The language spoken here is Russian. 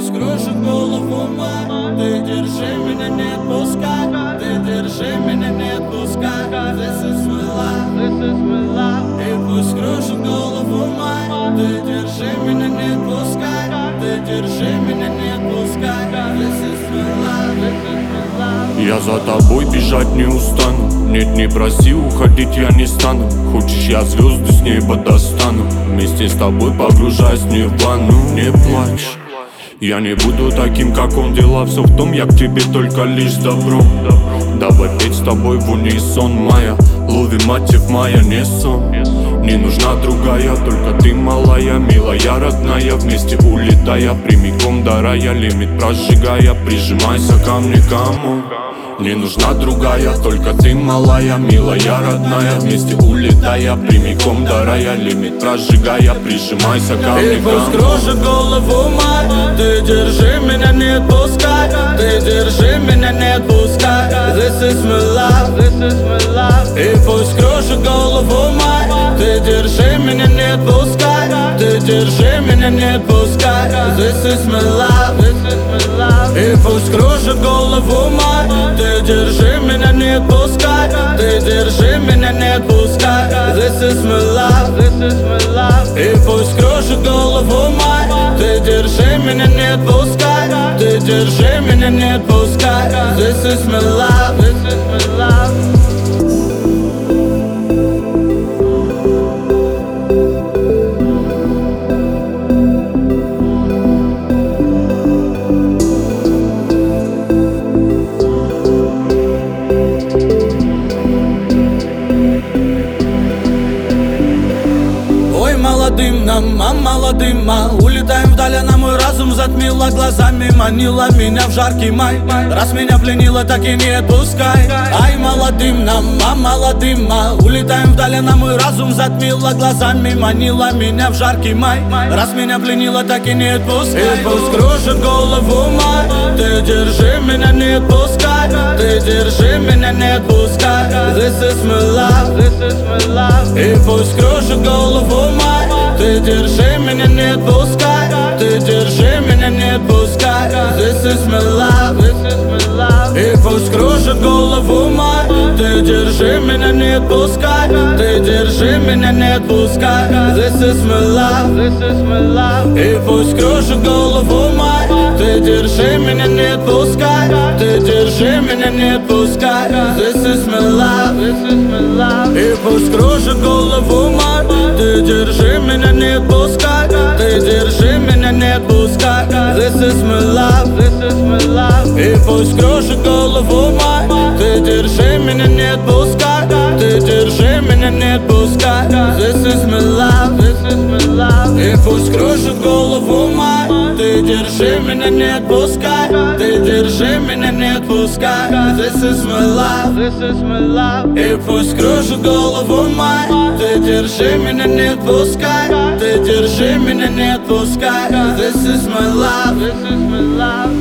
пусть кружит голову мой. Ты держи меня, не отпускай. Ты держи меня, не отпускай. This is my life, this is my life. И пусть кружит голову мой. Ты держи меня, не отпускай. Ты держи меня, не отпускай. This is my life, this is my life. Я за тобой бежать не устану. Нет, не проси, уходить я не стану. Хочешь, я звезды с неба достану. Вместе с тобой погружаясь в нирвану. Не плачь, я не буду таким, как он. Дела все в том, я к тебе только лишь добром. Давай петь с тобой в унисон, моя. Лови мотив, моя, не сон. Не нужна другая, только ты малая, милая, родная. Вместе улетая, прямиком до рая. Лимит прожигая, прижимайся ко мне, кому. Не нужна другая, только ты малая, милая, родная. Вместе улетая, прямиком до рая. Лимит прожигая, прижимайся ко мне, и пусть кружит голову мой. Ты держи меня, не отпускай. Ты держи меня, не отпускай. This is my life, this is my life. И пусть кружит голову мой. Ты держи меня, не отпускай. Ты держи меня, не отпускай. This is my life, this is my life. И пусть кружит голову мой. Ты держи меня, не отпускай. Ты держи меня, не отпускай. This is my life, this is my life. И пусть кружит голову мой. Ты держи меня, не отпускай. Ты держи меня, не отпускай. This is my life, this is my life. Молодым нам, молодым, улетаем вдаль, на мой разум затмила глазами. Манила меня в жаркий май. Раз меня пленила, так и не отпускай. Ай, молодым нам, молодым, улетаем вдаль, на мой разум затмила глазами. Манила меня в жаркий май. Раз меня пленила, так и не отпускай. И пусть кружит голову мой. Ты держи меня, не отпускай. Ты держи меня, не отпускай. This is my life, this is my life. И пусть кружит голову мой. Ты держи меня, не отпускай. Ты держи меня, не отпускай. This is my life, this is my life. И пусть кружит голову мой. Ты держи меня, не отпускай. Ты держи меня, не отпускай. This is my life, this is my life. И пусть кружит голову мой. Ты держи меня, не отпускай. Ты держи меня, не отпускай. This is my life, this is my life. И пусть кружит голову мой. Ты держи меня, не отпускай. Ты держи меня, не отпускай. This is my life, this is my life. И пусть кружит голову мой. Ты держи меня, не отпускай. Ты держи меня, не отпускай. This is my life, this is my life. И пусть кружит голову мой. Ты держи меня, не отпускай. Ты держи меня, не отпускай. This is my life, this is my life. И пусть кружит голову мой. Ты держи меня, не отпускай. Ты держи меня, не отпускай. This is my life, this is my life.